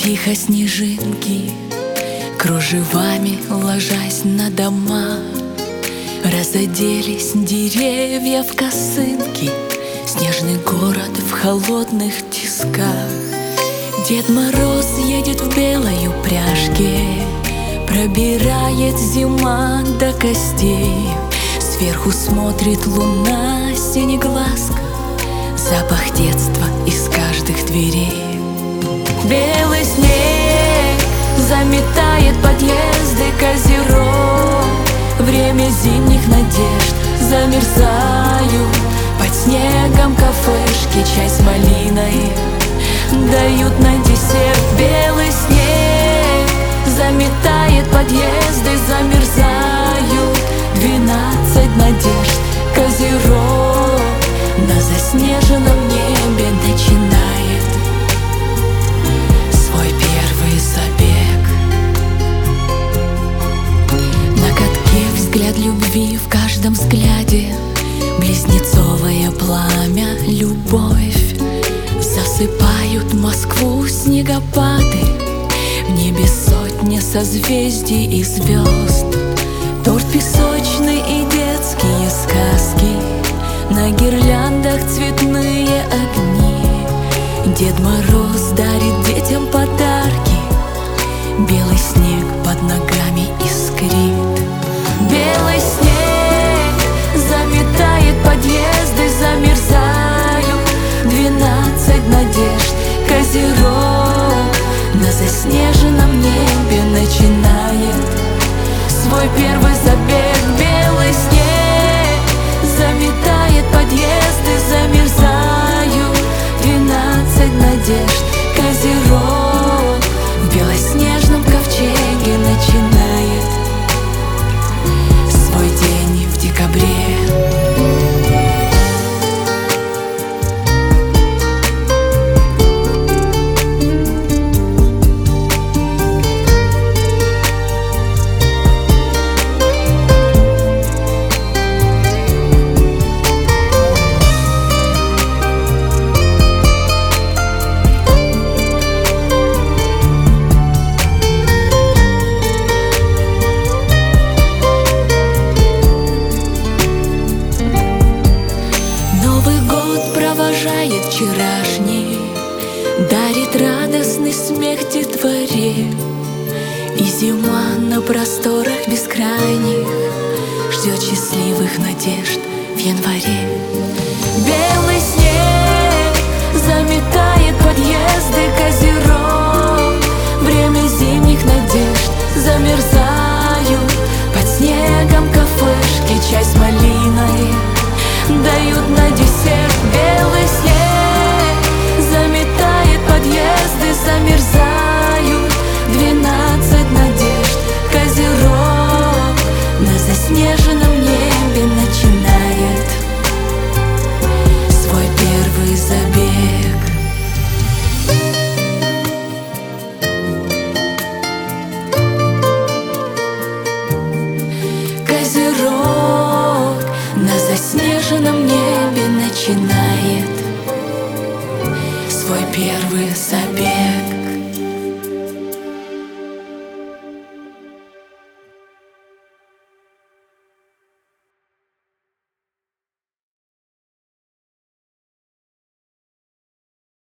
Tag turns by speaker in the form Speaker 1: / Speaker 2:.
Speaker 1: Тихо снежинки, кружевами ложась на дома, разоделись деревья в косынки, снежный город в холодных тисках. Дед Мороз едет в белой упряжке, пробирает зима до костей. Сверху смотрит луна синеглазка, запах детства из каждых дверей. Белый снег заметает подъезды Козерог. Время зимних надежд, замерзаю под снегом кафешки, чай с малиной дают на десерт. Белый снег заметает подъезды, замерзаю 12 надежд Козерог. На заснеженном небе начинает свой первый забег. На катке взгляд любви, в каждом взгляде близнецовое пламя, любовь. Засыпают Москву снегопады, в небе сотни созвездий и звезд. Торт песочный и детские сказки, на гирляндах цветные огни. Дед Мороз дарит детям подарки, белый снег под ногами искрит. Белый снег заметает подъезды, замерзаю 12 надежд Козерог. На заснеженном небе начинает свой первый забег. Белый снег заметает подъезды, замерзаю 12 надежд Козерог. В белоснежном ковчеге начинает свой день в декабре. Провожает вчерашний, дарит радостный смех детворе. И зима на просторах бескрайних ждет счастливых надежд в январе. Белый снег заметает подъезды Козерог. Время зимних надежд, замерзаю под снегом кафешки, чай с малиной дают на десерт. Белый снег заметает подъезды, замерзаю 12 надежд Козерог. На заснеженном небе начинает свой первый забег. Козерог на заснеженном небе начинает свой первый забег.